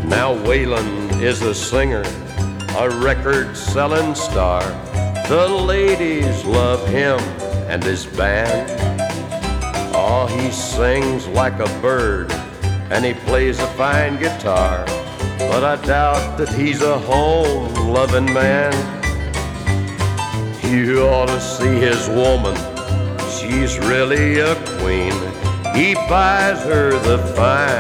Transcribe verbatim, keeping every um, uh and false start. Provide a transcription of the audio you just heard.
Now Waylon is a singer, a record-selling star. The ladies love him and his band. Oh, he sings like a bird, and he plays a fine guitar, but I doubt that he's a home-loving man. You ought to see his woman, she's really a queen. He buys her the fine